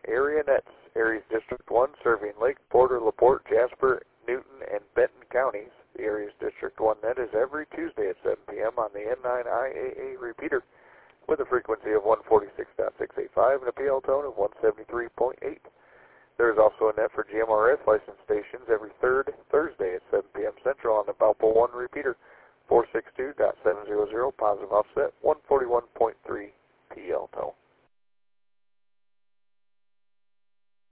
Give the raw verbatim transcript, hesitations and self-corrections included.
Area Nets, Aries District one, serving Lake, Porter, LaPorte, Jasper, Newton, and Benton counties. The Aries District one net is every Tuesday at seven p m on the N nine I A A repeater with a frequency of one forty-six point six eight five and a P L tone of one seventy-three point eight. There is also a net for G M R S licensed stations every third Thursday at seven p m Central on the Valpo one repeater, four sixty-two point seven hundred, positive offset one forty-one point three